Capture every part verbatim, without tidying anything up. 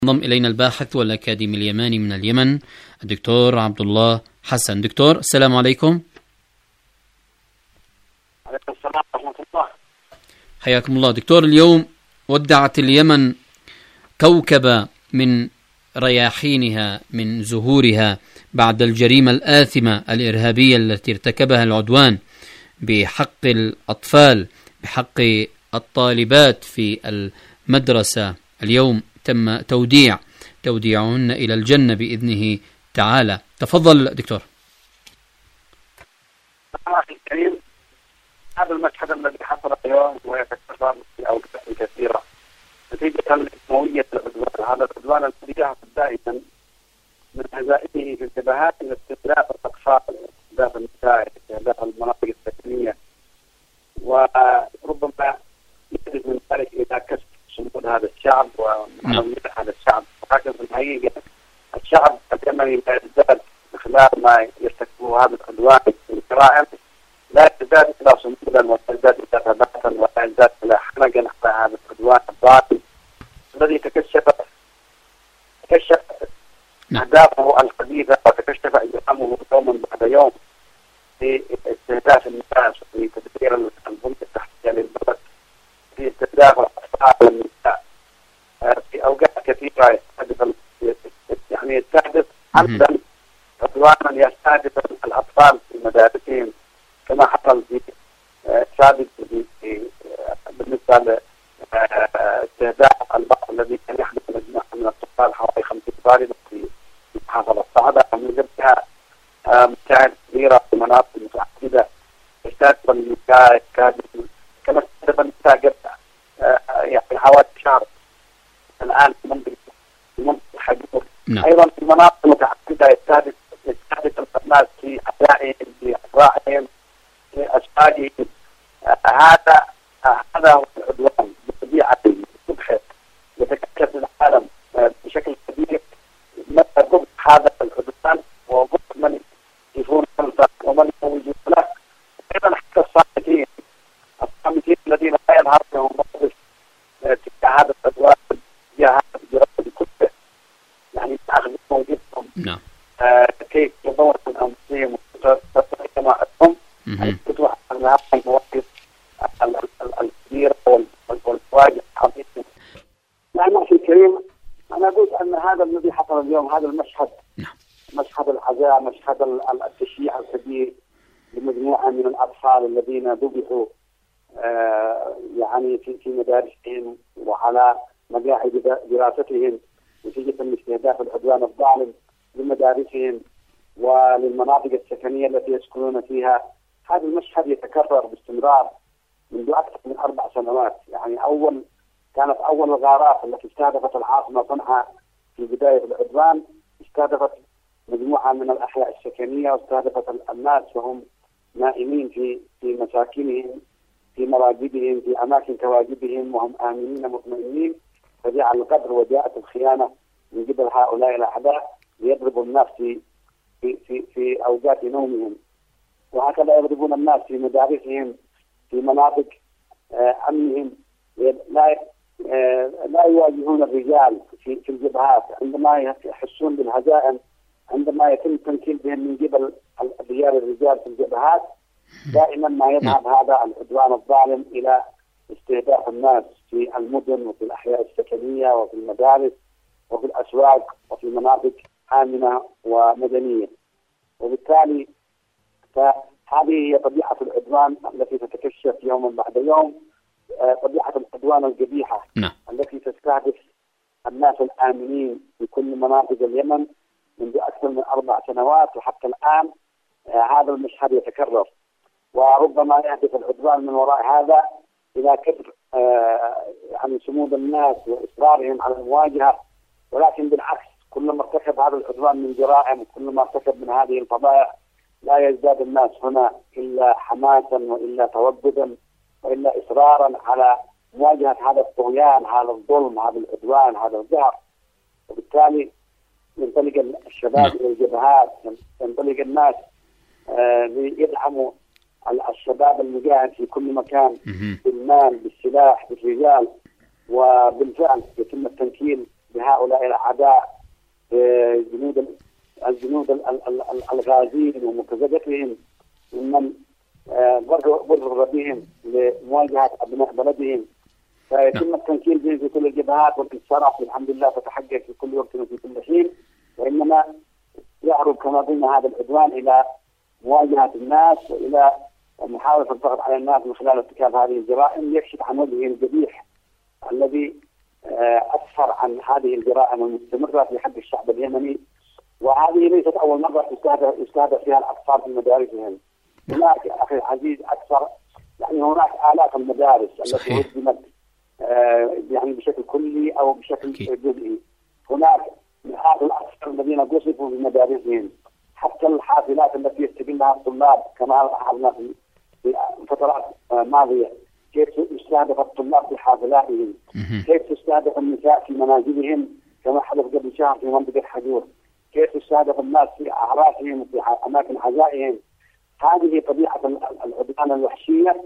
انضم إلينا الباحث والأكاديمي اليماني من اليمن الدكتور عبد الله حسن. دكتور السلام عليكم. عليكم السلام ورحمة الله. حياكم الله دكتور. اليوم ودعت اليمن كوكب من رياحينها من زهورها بعد الجريمة الآثمة الإرهابية التي ارتكبها العدوان بحق الأطفال، بحق الطالبات في المدرسة. اليوم تم توديع توديعهن إلى الجنة بإذنه تعالى. تفضل دكتور. أخي الكريم، هذا المشهد الذي حصل اليوم ويتكرر في أوقات كثيرة نتيجة لإسموية العدوان. هذا العدوان الذي يحصل دائما من هزائمه في انتباهات إلى استهداف الأطفال، استهداف النساء، استهداف المناطق السكنية، وربما يجد من ذلك إلى كسب صمود هذا الشعب ومعنوية هذا الشعب. ولكن في الحقيقة الشعب اليمني لا يزداد بخلال ما يرتكبه هذا العدوان من الجرائم، لا يزداد إلى صمودا ولا يزداد إلى ثباتا ولا يزداد إلى حنقا على هذا العدوان الظالم الذي تكشف تكشف أهدافه الخبيثة وتكشف إجرامه يوما بعد يوم في استهداف الناس، في تدبير البنية التحتية للبلد، في استهداف الأطفال والنساء في أوقات كثيرة. يستهدف يعني يستهدف عمدا عدوانا يستهدف الأطفال في مدارسهم كما حصل في سابق بالنسبة لاستهداف البعض الذي كان يحدث مجموعة من الأطفال حوالي خمسين طالبا في محافظة صعدة، ومن جنبها مساعد كبيرة في مناطق متعددة. يستهدف النساء كما استهدف النساء قبل يعني حوالي شهر الآن في منطقة في منطقة الحدود. أيضا في مناطق متعددة يستهدف يستهدف الناس في أحيائهم، في أفراحهم، في أسواقهم. هذا هذا هو العدوان بطبيعته بقبحه. يتكشف العالم بشكل كبير متى قبح هذا العدوان وقبح من يكون خلفه ومن يوجد له. أيضا حتى الصامتين الصامتين الذين لا يظهر لهم موقف تجاه هذا العدوان تجاه هذا الجرائم بكله، يعني تأخذ موقفهم. نعم. كيف يضون من أنفسهم وتستطيع معهم أن تتوحد من هذه المواقف الكبيرة والفواجع العظيمة. يعني أخي الكريم، أنا أقول أن هذا الذي حصل اليوم، هذا المشهد مشهد العزاء، مشهد التشييع الكبير لمجموعة من الأطفال الذين ذبحوا يعني في في مدارسهم وعلى مقاعد دراستهم نتيجة من استهداف العدوان الظالم لمدارسهم وللمناطق السكنية التي يسكنون فيها. هذا المشهد يتكرر باستمرار منذ أكثر من أربع سنوات. يعني أول كانت أول الغارات التي استهدفت العاصمة صنعاء في بداية العدوان استهدفت مجموعة من الأحياء السكنية، واستهدفت الناس وهم نائمين في في مساكنهم، في مراقدهم، في أماكن تواجدهم وهم آمنين مطمئنين. فجاء القدر وجاءت الخيانة من قبل هؤلاء الأعداء ليضربوا الناس في في في, في أوقات نومهم، وهكذا يضربون الناس في مدارسهم، في مناطق آه أمنهم. لا آه لا يواجهون الرجال في في الجبهات عندما يحسون بالهزائم، عندما يتم التنكيل بهم من قبل رجال الرجال في الجبهات. دائما ما يذهب هذا العدوان الظالم إلى استهداف الناس في المدن وفي الأحياء السكنية وفي المدارس وفي الأسواق وفي مناطق آمنة ومدنية. وبالتالي فهذه هي طبيعة العدوان التي تتكشف يوما بعد يوم، طبيعة العدوان القبيحة التي تستهدف الناس الآمنين في كل مناطق اليمن منذ أكثر من أربع سنوات وحتى الآن. هذا المشهد يتكرر، وربما يهدف العدوان من وراء هذا إلى كسر يعني صمود الناس وإصرارهم على المواجهة. ولكن بالعكس، كلما ارتكب هذا العدوان من جرائم وكلما ارتكب من هذه الفضائح لا يزداد الناس هنا إلا حماسا وإلا توجدا وإلا إصرارا على مواجهة هذا الطغيان، هذا الظلم، هذا العدوان، هذا الجهر. وبالتالي ينطلق الشباب إلى الجبهات، ينطلق الناس آه ليدعموا الشباب المجاهد في كل مكان بالمال، بالسلاح، بالرجال. وبالفعل يتم التنكيل بهؤلاء الأعداء، جنود الجنود الغازين ومكذبتهم ممن برر بهم لمواجهة أبناء بلدهم، فيتم التنكيل بهم في كل الجبهات، والانتصارات الحمد لله تتحقق في كل وقت وفي كل حين. وإنما يهرب كما قلنا هذا العدوان إلى مواجهة الناس وإلى محاولة الضغط على الناس من خلال ارتكاب هذه الجرائم، يكشف عن وجهه القبيح الذي أسفر عن هذه الجرائم المستمرة في حق الشعب اليمني. وهذه ليست أول مرة يستهدف فيها الأطفال في مدارسهم. هناك أخي العزيز أكثر، يعني هناك آلاف المدارس التي هدمت يعني بشكل كلي أو بشكل جزئي. هناك مئات الأطفال الذين قصفوا في مدارسهم، حتى الحافلات التي يستقلها الطلاب كما لاحظنا في فترات ماضية، كيف يستهدف الطلاب في حافلاتهم، كيف تستهدف النساء في منازلهم كما حدث قبل شهر في منطقة حجور، كيف يستهدف الناس في أعراسهم وفي أماكن عزائهم. هذه طبيعة العدوان الوحشية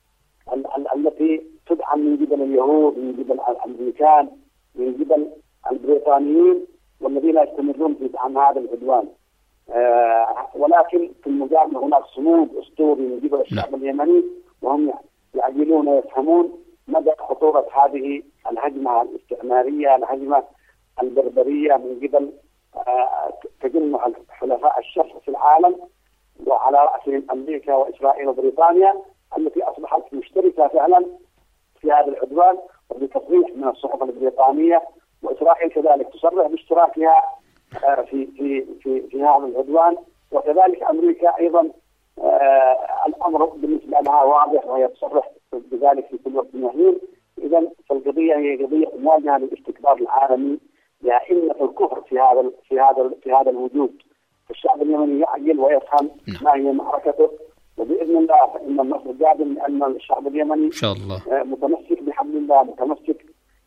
التي تدعم من قبل اليهود، من قبل الأمريكان، من قبل البريطانيين، والذين يستمرون في دعم هذا العدوان. آه ولكن في المقابل هناك صمود أسطوري من قبل الشعب اليمني، وهم يعقلون ويفهمون مدى خطورة هذه الهجمة الاستعمارية، الهجمة البربرية من قبل آه تجمع حلفاء الشر في العالم، وعلى رأسهم أمريكا وإسرائيل وبريطانيا التي أصبحت مشتركة فعلا في هذا العدوان، وبتصريح من الصحف البريطانية، وإسرائيل كذلك تصرح باشتراكها في في في في هذا العدوان، وكذلك أمريكا أيضا آه الأمر بالنسبة لها واضح وهي تصرح بذلك في كل وقت وحين. إذا فالقضية هي قضية مواجهة للاستكبار العالمي لأئمة الكفر في هذا في هذا في هذا الوجود. الشعب اليمني يعقل ويفهم ما هي معركته، وبإذن الله فإن النصر قادم، لأن الشعب اليمني إن شاء الله متمسك بحبل الله، متمسك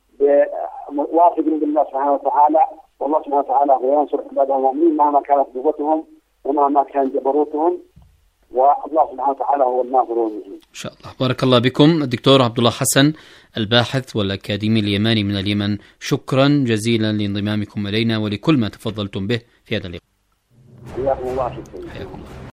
واثق بالله سبحانه وتعالى، والله سبحانه وتعالى هو ينصر عباده المؤمنين مهما كانت قوتهم ومهما كان جبروتهم، والله سبحانه وتعالى هو الناصر والمعين. إن شاء الله. بارك الله بكم. الدكتور عبد الله حسن، الباحث والأكاديمي اليماني من اليمن، شكرا جزيلا لانضمامكم إلينا ولكل ما تفضلتم به في هذا اللقاء. حياكم الله. شكرا. حياكم الله.